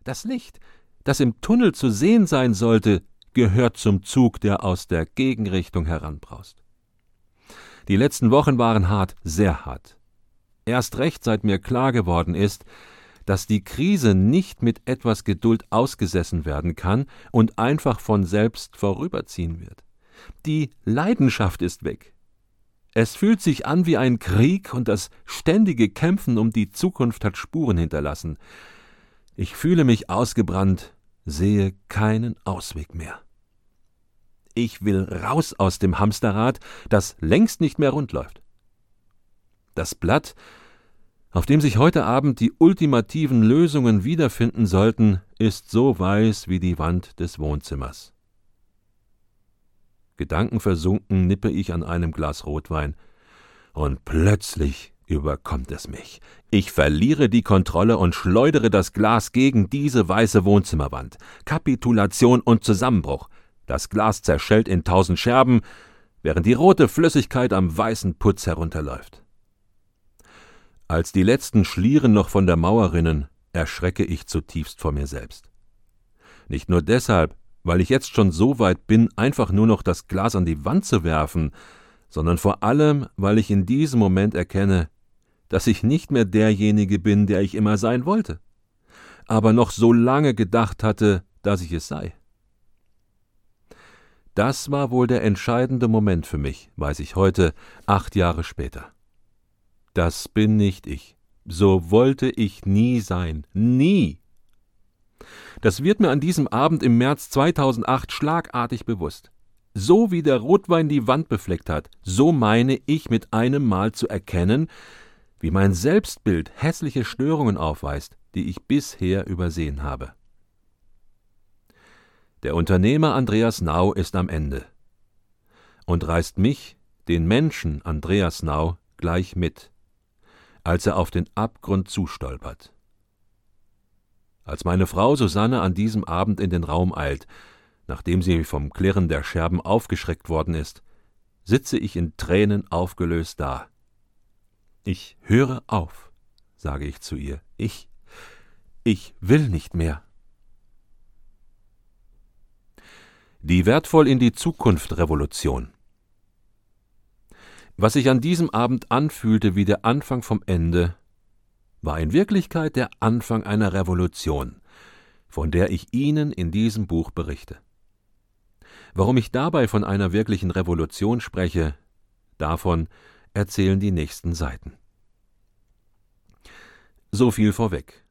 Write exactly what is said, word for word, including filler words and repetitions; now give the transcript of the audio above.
Das Licht, das im Tunnel zu sehen sein sollte, gehört zum Zug, der aus der Gegenrichtung heranbraust. Die letzten Wochen waren hart, sehr hart. Erst recht, seit mir klar geworden ist, dass die Krise nicht mit etwas Geduld ausgesessen werden kann und einfach von selbst vorüberziehen wird. Die Leidenschaft ist weg. Es fühlt sich an wie ein Krieg und das ständige Kämpfen um die Zukunft hat Spuren hinterlassen. Ich fühle mich ausgebrannt, sehe keinen Ausweg mehr. Ich will raus aus dem Hamsterrad, das längst nicht mehr rund läuft. Das Blatt, auf dem sich heute Abend die ultimativen Lösungen wiederfinden sollten, ist so weiß wie die Wand des Wohnzimmers. Gedankenversunken nippe ich an einem Glas Rotwein, und plötzlich überkommt es mich. Ich verliere die Kontrolle und schleudere das Glas gegen diese weiße Wohnzimmerwand. Kapitulation und Zusammenbruch. Das Glas zerschellt in tausend Scherben, während die rote Flüssigkeit am weißen Putz herunterläuft. Als die letzten Schlieren noch von der Mauer rinnen, erschrecke ich zutiefst vor mir selbst. Nicht nur deshalb, weil ich jetzt schon so weit bin, einfach nur noch das Glas an die Wand zu werfen, sondern vor allem, weil ich in diesem Moment erkenne, dass ich nicht mehr derjenige bin, der ich immer sein wollte, aber noch so lange gedacht hatte, dass ich es sei. Das war wohl der entscheidende Moment für mich, weiß ich heute, acht Jahre später. Das bin nicht ich. So wollte ich nie sein. Nie! Das wird mir an diesem Abend im März zweitausendacht schlagartig bewusst. So wie der Rotwein die Wand befleckt hat, so meine ich mit einem Mal zu erkennen, wie mein Selbstbild hässliche Störungen aufweist, die ich bisher übersehen habe. Der Unternehmer Andreas Nau ist am Ende und reißt mich, den Menschen Andreas Nau, gleich mit, als er auf den Abgrund zustolpert. Als meine Frau Susanne an diesem Abend in den Raum eilt, nachdem sie vom Klirren der Scherben aufgeschreckt worden ist, sitze ich in Tränen aufgelöst da. »Ich höre auf«, sage ich zu ihr, »ich, ich will nicht mehr.« Die wertvoll in die Zukunft Revolution. Was sich an diesem Abend anfühlte wie der Anfang vom Ende, war in Wirklichkeit der Anfang einer Revolution, von der ich Ihnen in diesem Buch berichte. Warum ich dabei von einer wirklichen Revolution spreche, davon erzählen die nächsten Seiten. So viel vorweg.